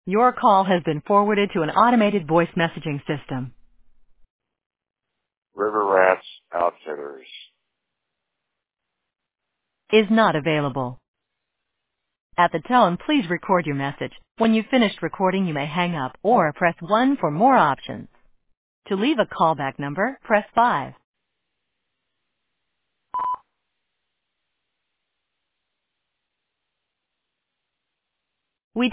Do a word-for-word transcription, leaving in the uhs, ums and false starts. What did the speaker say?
Your call has been forwarded to an automated voice messaging system. River Rats Outfitters. Is not available. At the tone, please record your message. When you've finished recording, you may hang up or press one for more options. To leave a callback number, press five.